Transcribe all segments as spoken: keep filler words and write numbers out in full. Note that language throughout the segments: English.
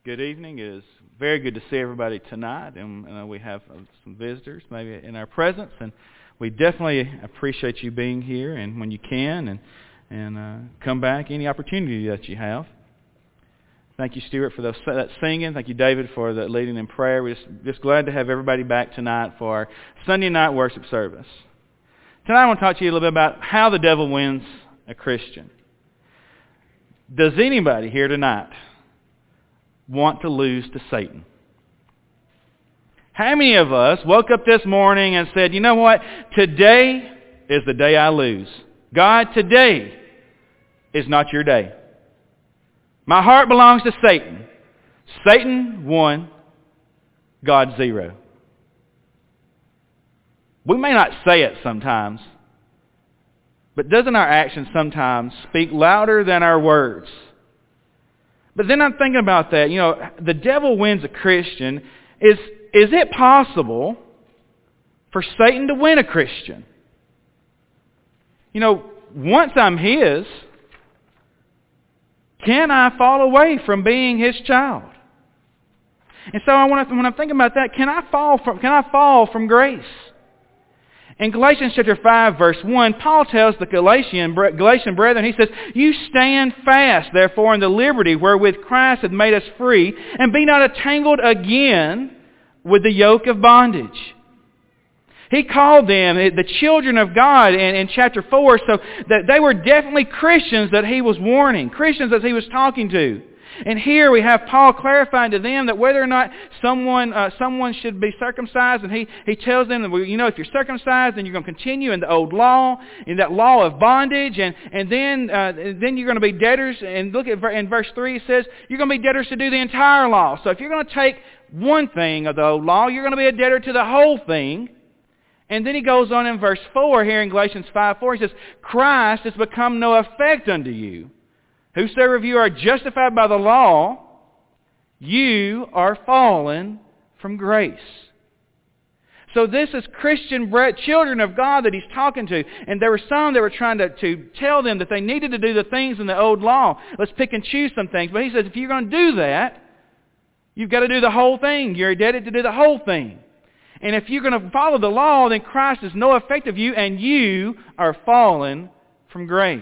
Good evening. It is very good to see everybody tonight, and uh, we have uh, some visitors maybe in our presence, and we definitely appreciate you being here, and when you can, and and uh, come back any opportunity that you have. Thank you, Stuart, for those, that singing. Thank you, David, for the leading in prayer. We're just, just glad to have everybody back tonight for our Sunday night worship service. Tonight I want to talk to you a little bit about how the devil wins a Christian. Does anybody here tonight want to lose to Satan? How many of us woke up this morning and said, you know what? Today is the day I lose. God, today is not your day. My heart belongs to Satan. Satan one, God zero. We may not say it sometimes, but doesn't our actions sometimes speak louder than our words? But then I'm thinking about that. You know, the devil wins a Christian. Is, is it possible for Satan to win a Christian? You know, once I'm his, can I fall away from being his child? And so I want to, when I'm thinking about that, can I fall from, can I fall from grace? In Galatians chapter five, verse one, Paul tells the Galatian, Galatian brethren, he says, you stand fast, therefore, in the liberty wherewith Christ hath made us free, and be not entangled again with the yoke of bondage. He called them the children of God in, in chapter four, so that they were definitely Christians that he was warning, Christians that he was talking to. And here we have Paul clarifying to them that whether or not someone uh, someone should be circumcised, and he, he tells them that, you know, if you're circumcised, then you're going to continue in the old law, in that law of bondage, and, and then uh, then you're going to be debtors. And look at in verse three, it says, you're going to be debtors to do the entire law. So if you're going to take one thing of the old law, you're going to be a debtor to the whole thing. And then he goes on in verse four here in Galatians five four, he says, Christ has become no effect unto you. Whosoever of you are justified by the law, you are fallen from grace. So this is Christian children of God that he's talking to. And there were some that were trying to, to tell them that they needed to do the things in the old law. Let's pick and choose some things. But he says, if you're going to do that, you've got to do the whole thing. You're indebted to do the whole thing. And if you're going to follow the law, then Christ is no effect of you, and you are fallen from grace.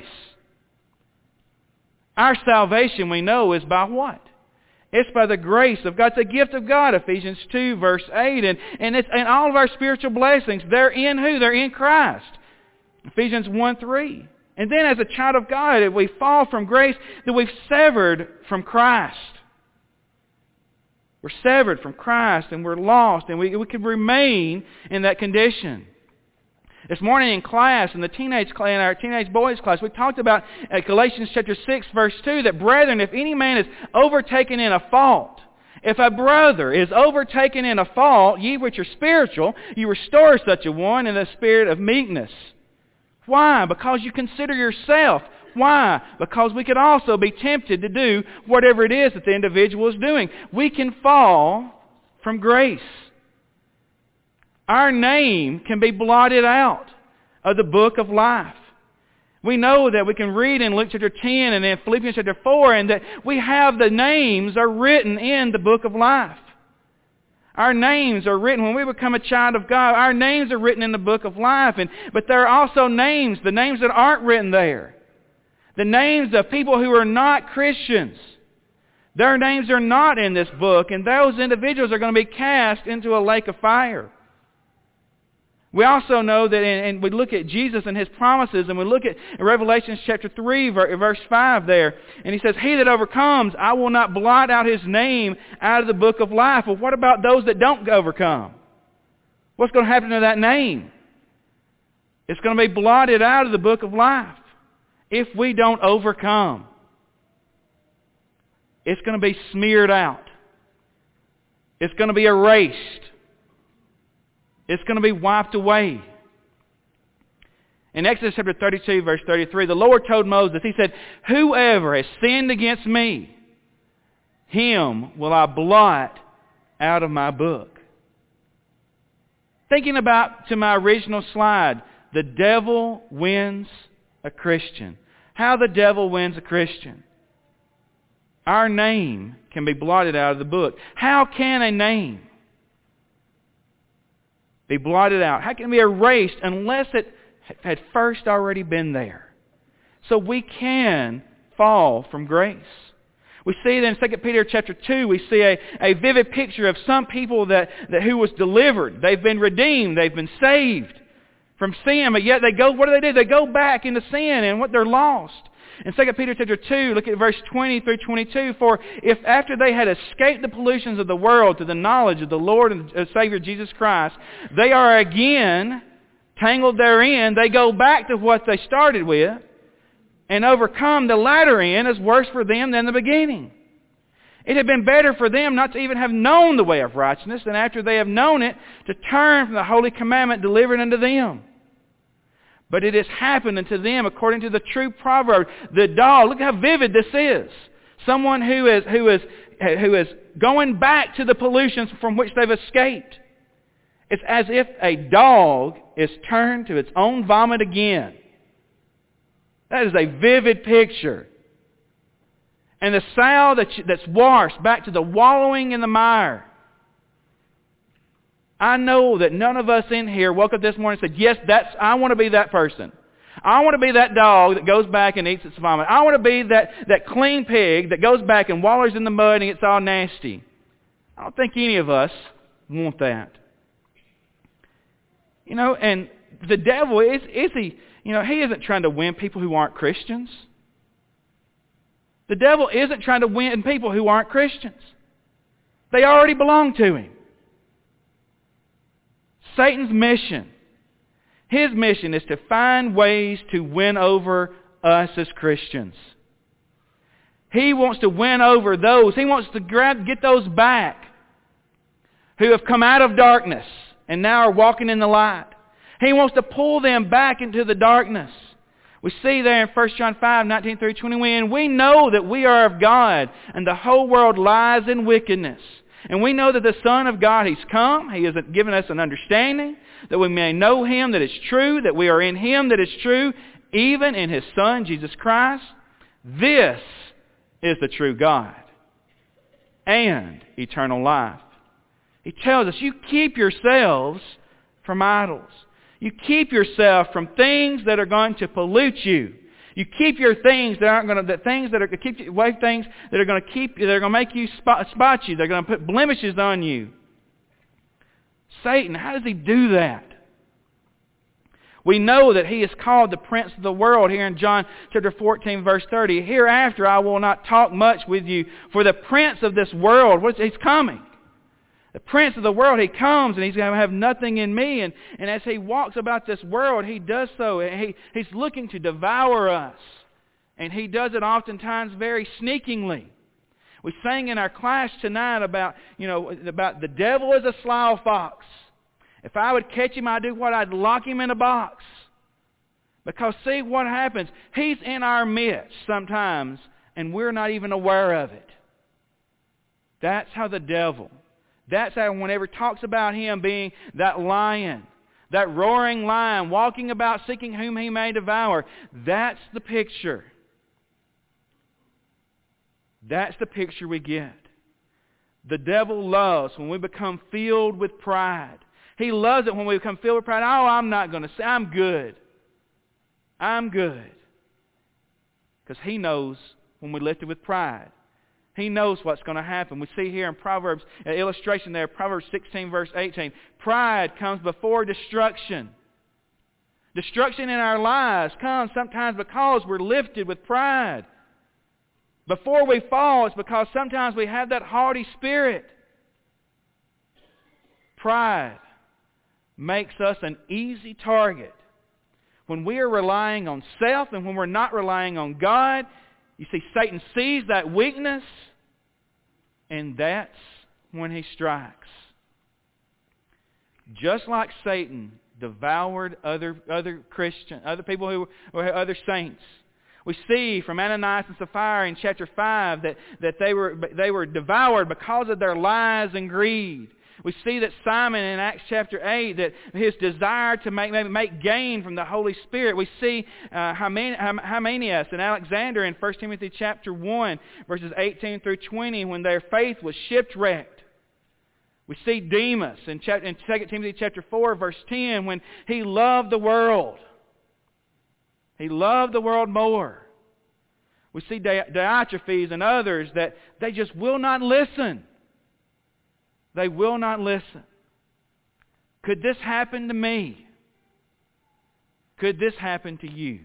Our salvation, we know, is by what? It's by the grace of God. It's a gift of God, Ephesians two, verse eight. And, and, it's, and all of our spiritual blessings, they're in who? They're in Christ. Ephesians one three. And then as a child of God, if we fall from grace, then we've severed from Christ. We're severed from Christ, and we're lost, and we, we can remain in that condition. This morning in class, in the teenage class, in our teenage boys class, we talked about uh, Galatians chapter six, verse two, that brethren, if any man is overtaken in a fault, if a brother is overtaken in a fault, ye which are spiritual, you restore such a one in the spirit of meekness. Why? Because you consider yourself. Why? Because we could also be tempted to do whatever it is that the individual is doing. We can fall from grace. Our name can be blotted out of the book of life. We know that we can read in Luke chapter ten and in Philippians chapter four, and that we have the names are written in the book of life. Our names are written when we become a child of God. Our names are written in the book of life. And but there are also names, the names that aren't written there. The names of people who are not Christians. Their names are not in this book, and those individuals are going to be cast into a lake of fire. We also know that, in, and we look at Jesus and His promises, and we look at Revelation chapter three, verse five there, and He says, he that overcomes, I will not blot out his name out of the book of life. Well, what about those that don't overcome? What's going to happen to that name? It's going to be blotted out of the book of life if we don't overcome. It's going to be smeared out. It's going to be erased. It's going to be wiped away. In Exodus chapter thirty-two, verse thirty-three, the Lord told Moses, He said, whoever has sinned against me, him will I blot out of my book. Thinking about to my original slide, the devil wins a Christian. How the devil wins a Christian. our name can be blotted out of the book. How can a name be blotted out? How can it be erased unless it had first already been there? So we can fall from grace. We see that in Second Peter chapter two, we see a, a vivid picture of some people that, that who was delivered. They've been redeemed. They've been saved from sin, but yet they go, what do they do? They go back into sin and what they're lost. In Second Peter chapter two, look at verse twenty through twenty-two. For if after they had escaped the pollutions of the world to the knowledge of the Lord and Savior Jesus Christ, they are again tangled therein, they go back to what they started with and overcome, the latter end is worse for them than the beginning. It had been better for them not to even have known the way of righteousness than after they have known it to turn from the holy commandment delivered unto them. But it has happened unto them according to the true proverb. The dog, look how vivid this is. Someone who is, who is, who is going back to the pollutions from which they've escaped. It's as if a dog is turned to its own vomit again. That is a vivid picture. And the sow that's washed back to the wallowing in the mire. I know that none of us in here woke up this morning and said, yes, that's, I want to be that person. I want to be that dog that goes back and eats its vomit. I want to be that, that clean pig that goes back and wallows in the mud and gets all nasty. I don't think any of us want that. You know, and the devil, is, is he, you know, he isn't trying to win people who aren't Christians. The devil isn't trying to win people who aren't Christians. They already belong to him. Satan's mission, his mission is to find ways to win over us as Christians. He wants to win over those. He wants to grab, get those back who have come out of darkness and now are walking in the light. He wants to pull them back into the darkness. We see there in First John five, nineteen through twenty, and we know that we are of God, and the whole world lies in wickedness. And we know that the Son of God, He's come. He has given us an understanding that we may know Him, that it's true, that we are in Him, that it's true, even in His Son, Jesus Christ. This is the true God and eternal life. He tells us, you keep yourselves from idols. You keep yourself from things that are going to pollute you. You keep your things that aren't going to, that things that are going to keep you away, things that are going to keep you, that are going to make you spot, spot you. They're going to put blemishes on you. Satan, how does he do that? We know that he is called the prince of the world here in John chapter fourteen, verse thirty. Hereafter I will not talk much with you, for the prince of this world, what's, he's coming. The prince of the world, he comes and he's going to have nothing in me. And, and as he walks about this world, he does so. He, he's looking to devour us. And he does it oftentimes very sneakingly. We sang in our class tonight about, you know, about the devil is a sly fox. If I would catch him, I'd do what? I'd lock him in a box. Because see what happens. He's in our midst sometimes, and we're not even aware of it. That's how the devil... That's how whenever it talks about him being that lion, that roaring lion, walking about seeking whom he may devour, that's the picture. That's the picture we get. The devil loves when we become filled with pride. He loves it when we become filled with pride. Oh, I'm not going to say, I'm good. I'm good. Because he knows when we lift it with pride. He knows what's going to happen. We see here in Proverbs, an illustration there, Proverbs sixteen, verse eighteen. Pride comes before destruction. Destruction in our lives comes sometimes because we're lifted with pride. Before we fall, it's because sometimes we have that haughty spirit. Pride makes us an easy target. When we are relying on self and when we're not relying on God, you see, Satan sees that weakness, and that's when he strikes. Just like Satan devoured other other Christians, other people who were other saints. We see from Ananias and Sapphira in chapter five that, that they were they were devoured because of their lies and greed. We see that Simon in Acts chapter eight, that his desire to make, maybe make gain from the Holy Spirit. We see uh, Hymenaeus and Alexander in First Timothy chapter one, verses eighteen through twenty, when their faith was shipwrecked. We see Demas in, chapter, in Second Timothy chapter four, verse ten, when he loved the world. He loved the world more. We see Diotrephes and others that they just will not listen. They will not listen. Could this happen to me? Could this happen to you?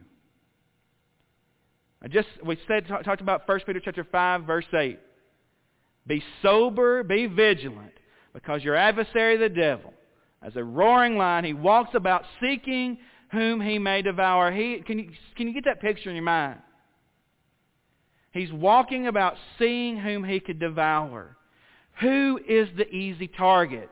I just we said talked about First Peter chapter five, verse eight. Be sober, be vigilant, because your adversary the devil, as a roaring lion, he walks about seeking whom he may devour. He can you can you get that picture in your mind? He's walking about seeing whom he could devour. Who is the easy target?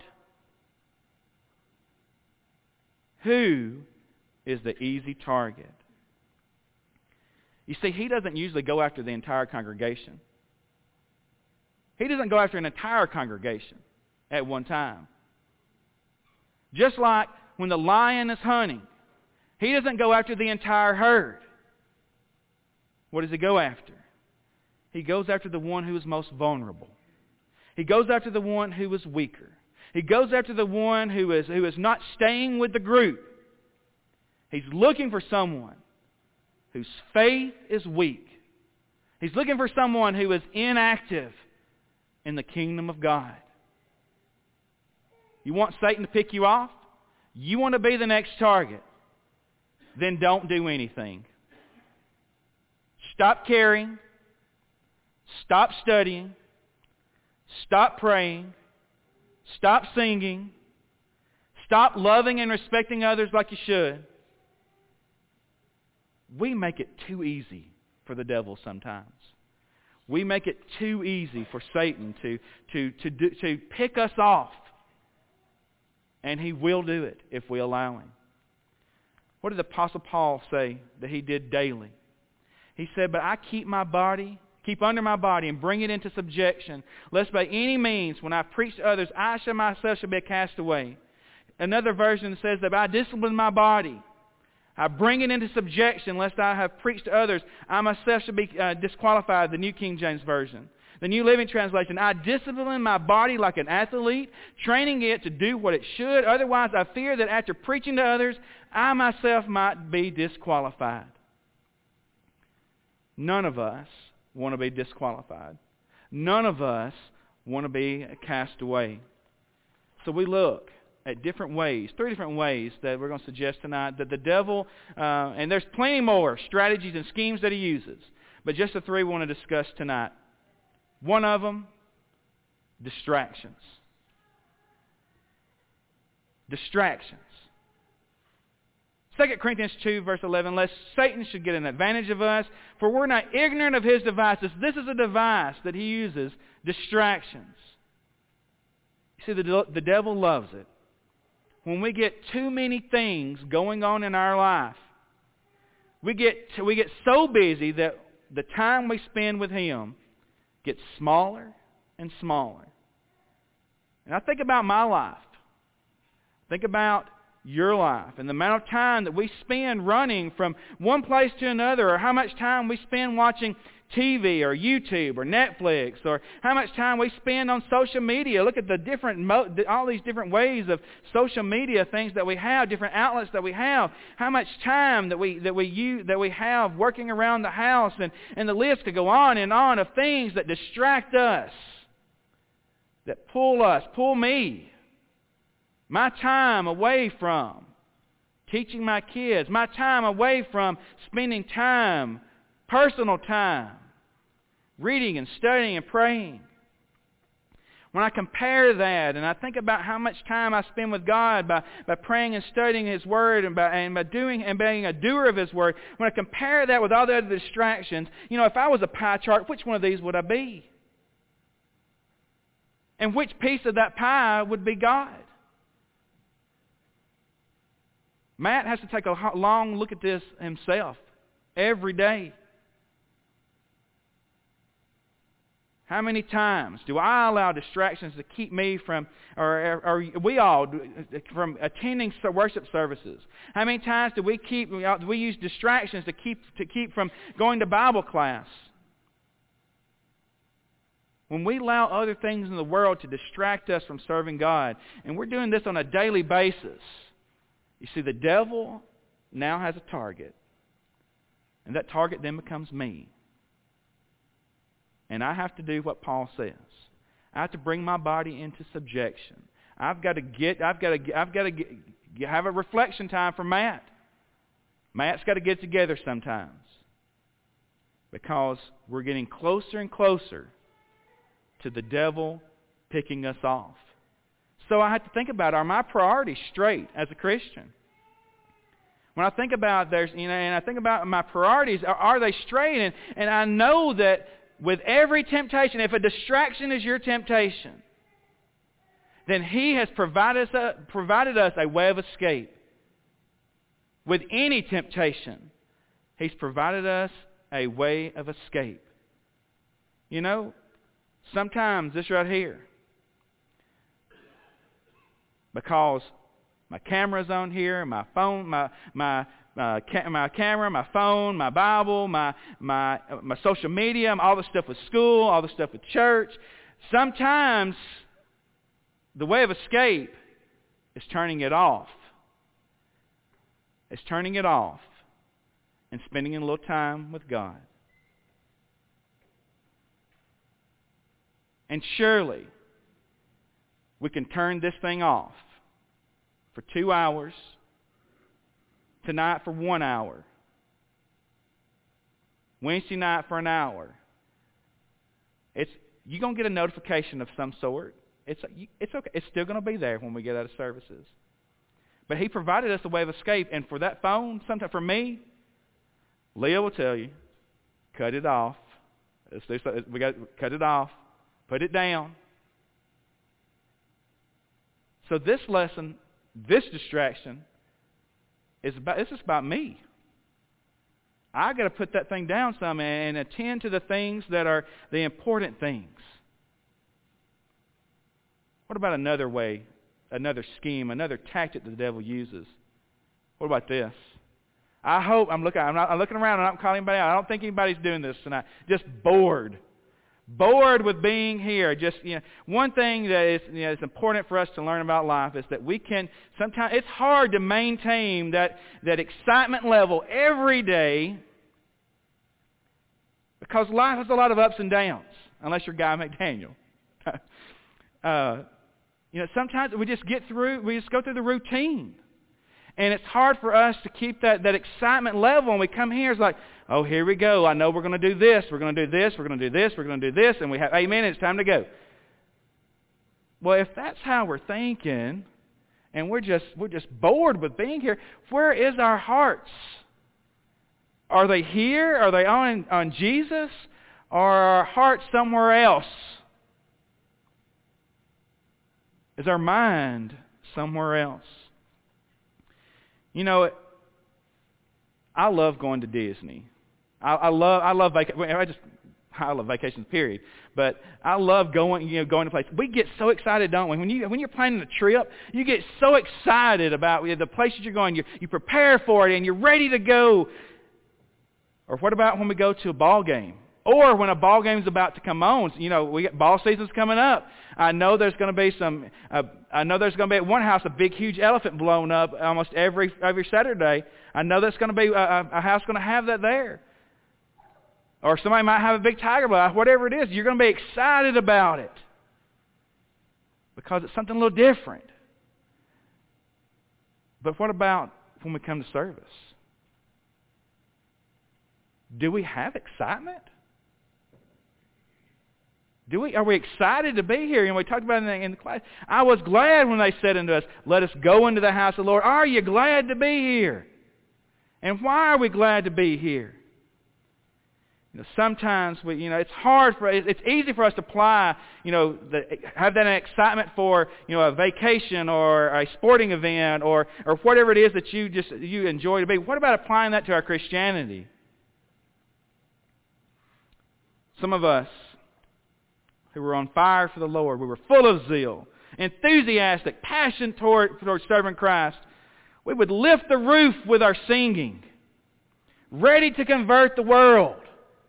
Who is the easy target? You see, he doesn't usually go after the entire congregation. He doesn't go after an entire congregation at one time. Just like when the lion is hunting, he doesn't go after the entire herd. What does he go after? He goes after the one who is most vulnerable. He goes after the one who is weaker. He goes after the one who is, who is not staying with the group. He's looking for someone whose faith is weak. He's looking for someone who is inactive in the kingdom of God. You want Satan to pick you off? You want to be the next target? Then don't do anything. Stop caring. Stop studying. Stop praying. Stop singing. Stop loving and respecting others like you should. We make it too easy for the devil sometimes. We make it too easy for Satan to, to, to, do, to pick us off. And he will do it if we allow him. What did the Apostle Paul say that he did daily? He said, but I keep my body, keep under my body and bring it into subjection, lest by any means when I preach to others, I shall myself shall be a castaway. Another version says that I discipline my body. I bring it into subjection, lest I have preached to others, I myself shall be uh, disqualified, the New King James Version. The New Living Translation, I discipline my body like an athlete, training it to do what it should. Otherwise, I fear that after preaching to others, I myself might be disqualified. None of us want to be disqualified. None of us want to be cast away. So we look at different ways, three different ways that we're going to suggest tonight that the devil, uh, and there's plenty more strategies and schemes that he uses, but just the three we want to discuss tonight. One of them, distractions. Distractions. Second Corinthians two, verse eleven, lest Satan should get an advantage of us, for we're not ignorant of his devices. This is a device that he uses, distractions. You see, the, the devil loves it. When we get too many things going on in our life, we get, we get so busy that the time we spend with him gets smaller and smaller. And I think about my life. Think about your life and the amount of time that we spend running from one place to another, or how much time we spend watching T V or YouTube or Netflix, or how much time we spend on social media. Look at the different, all these different ways of social media things that we have, different outlets that we have. How much time that we that we use, that we have working around the house, and, and the list could go on and on of things that distract us, that pull us, pull me, my time away from teaching my kids, my time away from spending time, personal time, reading and studying and praying. When I compare that and I think about how much time I spend with God by, by praying and studying His Word and by, and by doing and being a doer of His Word, when I compare that with all the other distractions, you know, if I was a pie chart, which one of these would I be? And which piece of that pie would be God? Matt has to take a long look at this himself every day. How many times do I allow distractions to keep me from, or, or we all, from attending worship services? How many times do we keep, do we use distractions to keep to keep from going to Bible class? When we allow other things in the world to distract us from serving God, and we're doing this on a daily basis, you see, the devil now has a target, and that target then becomes me. And I have to do what Paul says. I have to bring my body into subjection. I've got to get, I've got to, I've got to get, have a reflection time for Matt. Matt's got to get together sometimes. Because we're getting closer and closer to the devil picking us off. So I have to think about, are my priorities straight as a Christian? When I think about there's, you know, and I think about my priorities, are, are they straight? And, and I know that with every temptation, if a distraction is your temptation, then He has provided us, provided us a way of escape. With any temptation, He's provided us a way of escape. You know, sometimes this right here, because my camera's on here, my phone, my my uh, ca- my camera, my phone, my Bible, my my uh, my social media, all the stuff with school, all the stuff with church. Sometimes the way of escape is turning it off. It's turning it off and spending a little time with God. And surely we can turn this thing off for two hours, tonight for one hour, Wednesday night for an hour. It's you're going to get a notification of some sort. It's it's okay. It's still going to be there when we get out of services. But He provided us a way of escape, and for that phone, sometimes for me, Leah will tell you, cut it off. Let's do so, we got to cut it off. Put it down. So this lesson, this distraction, is about, this is about me. I got to put that thing down some and attend to the things that are the important things. What about another way, another scheme, another tactic that the devil uses? What about this? I hope I'm looking. I'm, not, I'm looking around and I'm not calling anybody out. I don't think anybody's doing this tonight. Just bored. Bored with being here. Just, you know, one thing that is, you know, is important for us to learn about life is that we can, sometimes, it's hard to maintain that, that excitement level every day because life has a lot of ups and downs, unless you're Guy McDaniel. uh, you know, sometimes we just get through, we just go through the routine. And it's hard for us to keep that, that excitement level. When we come here, it's like, oh, here we go. I know we're going to do this. We're going to do this. We're going to do this. We're going to do this. And we have, amen, it's time to go. Well, if that's how we're thinking, and we're just we're just bored with being here, where is our hearts? Are they here? Are they on, on Jesus? Or are our hearts somewhere else? Is our mind somewhere else? You know, I love going to Disney. I, I love I love vac- I just I love vacations, period. But I love going you know going to places. We get so excited, don't we? When you when you're planning a trip, you get so excited about you know, the places you're going. You you prepare for it and you're ready to go. Or what about when we go to a ball game? Or when a ball game's about to come on, you know, we got ball season's coming up. I know there's going to be some. Uh, I know there's going to be at one house a big, huge elephant blown up almost every every Saturday. I know there's going to be a, a house going to have that there. Or somebody might have a big tiger blow. Whatever it is, you're going to be excited about it because it's something a little different. But what about when we come to service? Do we have excitement? Do we? Are we excited to be here? And we talked about it in the, in the class. I was glad when they said unto us, let us go into the house of the Lord. Are you glad to be here? And why are we glad to be here? You know, sometimes we, you know, it's hard for, it's easy for us to apply, you know, the, have that excitement for, you know, a vacation or a sporting event or, or whatever it is that you just, you enjoy to be. What about applying that to our Christianity? Some of us, who were on fire for the Lord. We were full of zeal, enthusiastic, passion toward, toward serving Christ. We would lift the roof with our singing, ready to convert the world.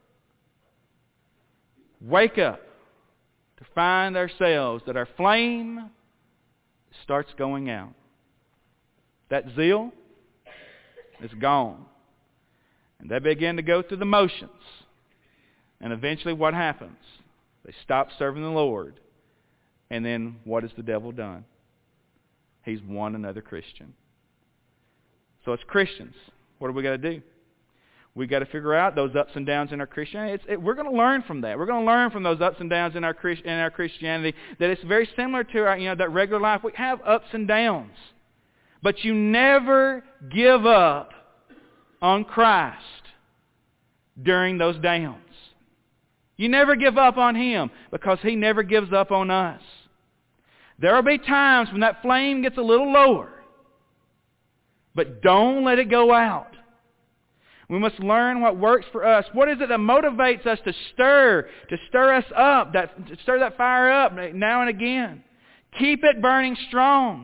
Wake up to find ourselves that our flame starts going out. That zeal is gone. And they begin to go through the motions. And eventually what happens? They stop serving the Lord. And then what has the devil done? He's won another Christian. So as Christians, what do we got to do? We've got to figure out those ups and downs in our Christianity. It's, it, we're going to learn from that. We're going to learn from those ups and downs in our in our Christianity that it's very similar to our, you know, that regular life. We have ups and downs. But you never give up on Christ during those downs. You never give up on Him because He never gives up on us. There will be times when that flame gets a little lower. But don't let it go out. We must learn what works for us. What is it that motivates us to stir, to stir us up, that, to stir that fire up now and again? Keep it burning strong.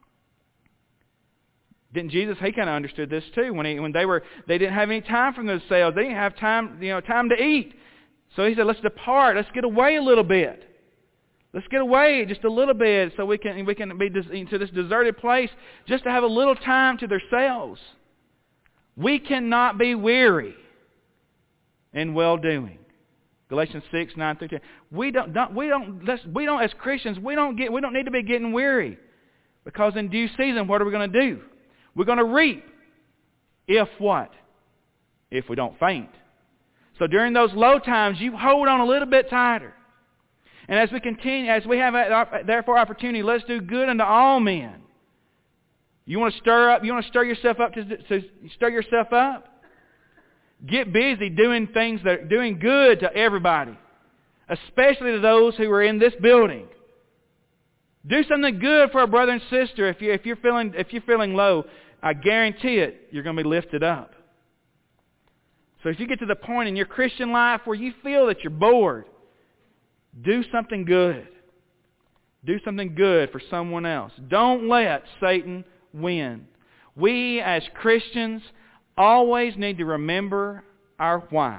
Didn't Jesus? He kind of understood this too. When he, when they were, they didn't have any time from those sales. They didn't have time, you know, time to eat. So He said, "Let's depart. Let's get away a little bit. Let's get away just a little bit, so we can we can be to this deserted place, just to have a little time to themselves." We cannot be weary in well-doing. Galatians six, nine through ten. We don't, don't we don't let's, we don't as Christians, we don't get we don't need to be getting weary. Because in due season, what are we going to do? We're going to reap. If what? If we don't faint. So during those low times, you hold on a little bit tighter. And as we continue, as we have therefore opportunity, let's do good unto all men. You want to stir up? You want to stir yourself up to, to stir yourself up? Get busy doing things that are doing good to everybody, especially to those who are in this building. Do something good for a brother and sister. If you if you're feeling if you're feeling low, I guarantee it, you're going to be lifted up. So if you get to the point in your Christian life where you feel that you're bored, do something good. Do something good for someone else. Don't let Satan win. We as Christians always need to remember our why.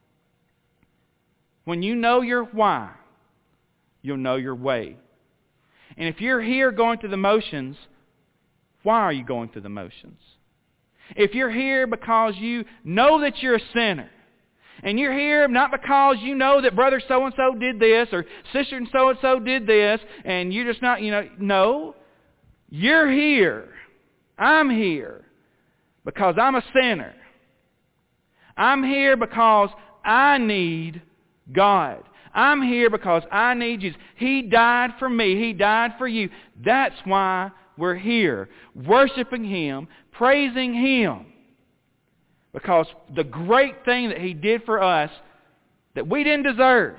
When you know your why, you'll know your way. And if you're here going through the motions, why are you going through the motions? If you're here because you know that you're a sinner, and you're here not because you know that brother so-and-so did this, or sister so-and-so did this, and you're just not, you know, no. You're here. I'm here because I'm a sinner. I'm here because I need God. I'm here because I need Jesus. He died for me. He died for you. That's why we're here, worshiping Him, praising Him. Because the great thing that He did for us that we didn't deserve.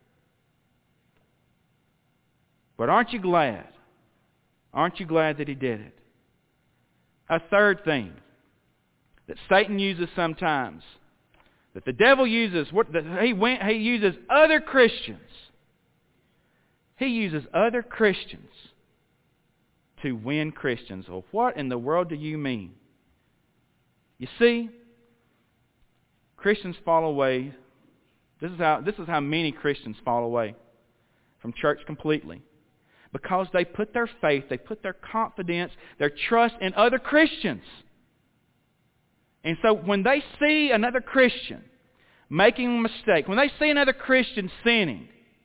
But aren't you glad? Aren't you glad that He did it? A third thing that Satan uses sometimes, that the devil uses, what that he went, he uses other Christians. He uses other Christians to win Christians. Well, what in the world do you mean? You see, Christians fall away. This is how this is how many Christians fall away from church completely. Because they put their faith, they put their confidence, their trust in other Christians. And so when they see another Christian making a mistake, when they see another Christian sinning,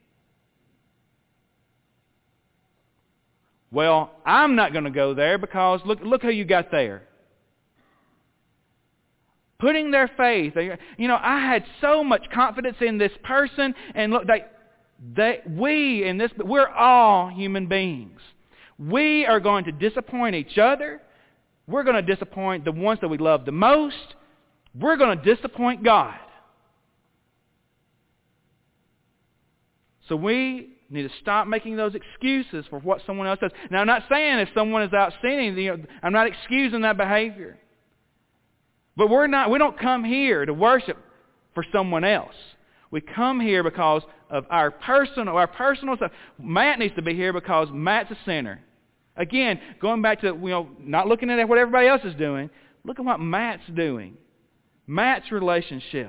well, I'm not going to go there because look, look who you got there. Putting their faith, you know, I had so much confidence in this person, and look, they, they, we in this, we're all human beings. We are going to disappoint each other. We're going to disappoint the ones that we love the most. We're going to disappoint God. So we need to stop making those excuses for what someone else does. Now, I'm not saying if someone is out sinning, you know, I'm not excusing that behavior. But we're not, we don't come here to worship for someone else. We come here because of our personal, our personal stuff. Matt needs to be here because Matt's a sinner. Again, going back to, you know, not looking at what everybody else is doing. Look at what Matt's doing. Matt's relationship.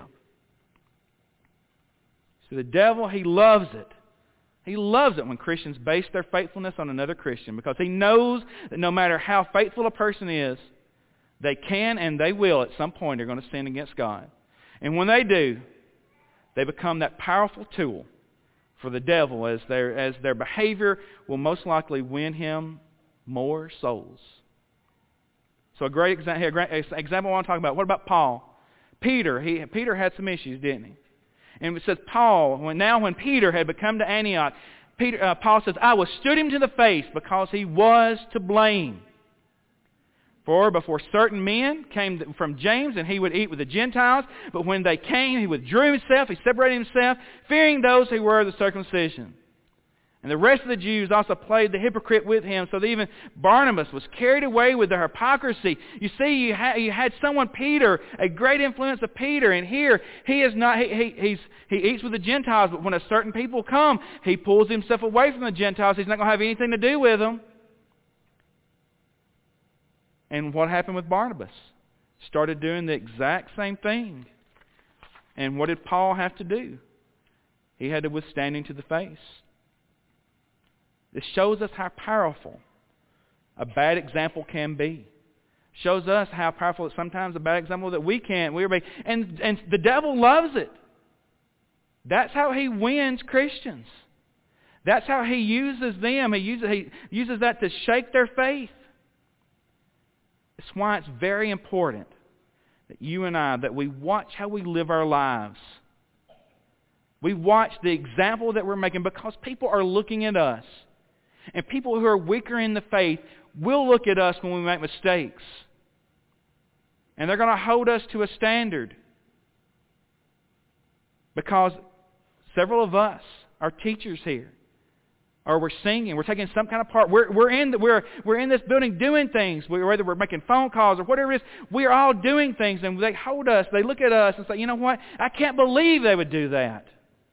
So the devil, he loves it. He loves it when Christians base their faithfulness on another Christian, because he knows that no matter how faithful a person is, they can and they will at some point are going to sin against God. And when they do, they become that powerful tool for the devil, as their as their behavior will most likely win him more souls. So a great exa- here, a great example I want to talk about. What about Paul? Peter. He Peter had some issues, didn't he? And it says Paul, when, now when Peter had become to Antioch, Peter, uh, Paul says, I withstood him to the face because he was to blame. For before certain men came from James, and he would eat with the Gentiles, but when they came, he withdrew himself, he separated himself, fearing those who were of the circumcision. And the rest of the Jews also played the hypocrite with him, so that even Barnabas was carried away with their hypocrisy. You see, you, ha- you had someone, Peter, a great influence of Peter, and here he is not. He, he, he's, he eats with the Gentiles, but when a certain people come, he pulls himself away from the Gentiles. He's not going to have anything to do with them. And what happened with Barnabas? Started doing the exact same thing. And what did Paul have to do? He had to withstand him to the face. This shows us how powerful a bad example can be. Shows us how powerful sometimes a bad example that we can't. We're being, and and the devil loves it. That's how he wins Christians. That's how he uses them. He uses he uses that to shake their faith. It's why it's very important that you and I, that we watch how we live our lives. We watch the example that we're making, because people are looking at us. And people who are weaker in the faith will look at us when we make mistakes. And they're going to hold us to a standard. Because several of us are teachers here. Or we're singing, we're taking some kind of part. We're, we're, in, the, we're, we're in this building doing things. We, whether we're making phone calls or whatever it is, we are all doing things. And they hold us, they look at us and say, you know what? I can't believe they would do that.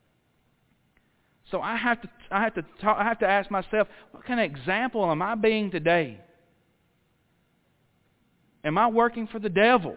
So I have to, I have to, talk, I have to ask myself, what kind of example am I being today? Am I working for the devil?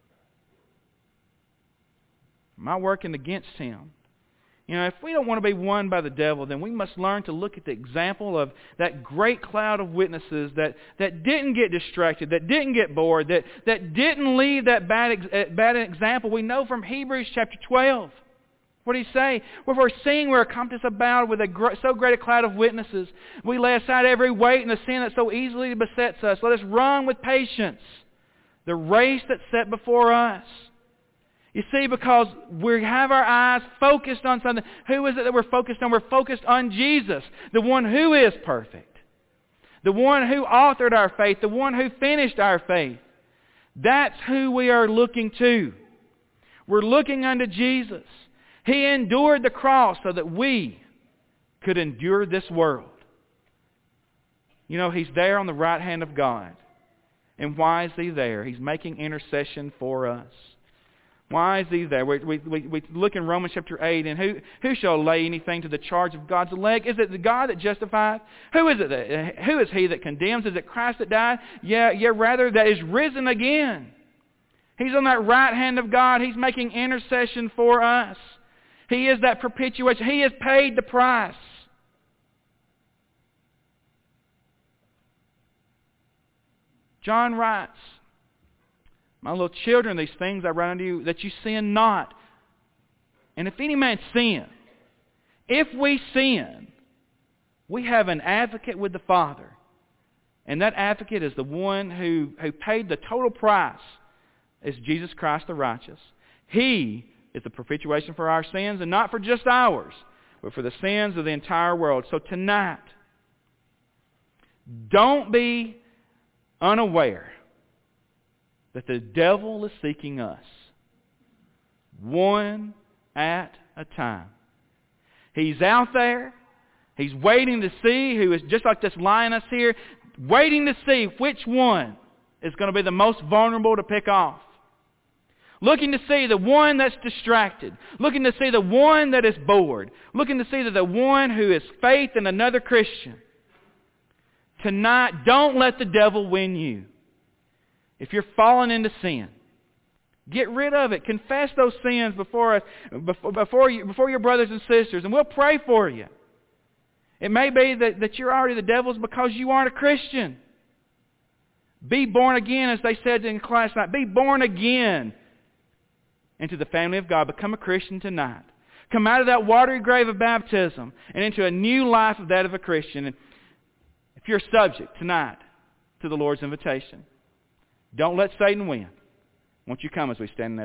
Am I working against him? You know, if we don't want to be won by the devil, then we must learn to look at the example of that great cloud of witnesses that, that didn't get distracted, that didn't get bored, that, that didn't leave that bad, ex- bad example. We know from Hebrews chapter twelve. What did he say? Wherefore, seeing we're compassed about with a gr- so great a cloud of witnesses, we lay aside every weight and the sin that so easily besets us. Let us run with patience the race that's set before us. You see, because we have our eyes focused on something. Who is it that we're focused on? We're focused on Jesus, the one who is perfect, the one who authored our faith, the one who finished our faith. That's who we are looking to. We're looking unto Jesus. He endured the cross so that we could endure this world. You know, He's there on the right hand of God. And why is He there? He's making intercession for us. Why is He there? We, we, we, we look in Romans chapter eight, and who, who shall lay anything to the charge of God's elect? Is it the God that justifies? Who is it that, who is He that condemns? Is it Christ that died? Yeah, yeah, rather that is risen again. He's on that right hand of God. He's making intercession for us. He is that propitiation. He has paid the price. John writes, my little children, these things I write unto you, that you sin not. And if any man sin, if we sin, we have an advocate with the Father. And that advocate is the one who, who paid the total price, is Jesus Christ the righteous. He is the propitiation for our sins, and not for just ours, but for the sins of the entire world. So tonight, don't be unaware that the devil is seeking us, one at a time. He's out there. He's waiting to see who is just like this lioness here, waiting to see which one is going to be the most vulnerable to pick off. looking to see the one that's distracted, looking to see the one that is bored, looking to see the one who is faith in another Christian. Tonight, don't let the devil win you. If you're falling into sin, get rid of it. Confess those sins before us, before, before, you, before your brothers and sisters, and we'll pray for you. It may be that, that you're already the devil's because you aren't a Christian. Be born again, as they said in class tonight. Be born again into the family of God. Become a Christian tonight. Come out of that watery grave of baptism and into a new life of that of a Christian. And if you're subject tonight to the Lord's invitation, don't let Satan win. Won't you come as we stand in that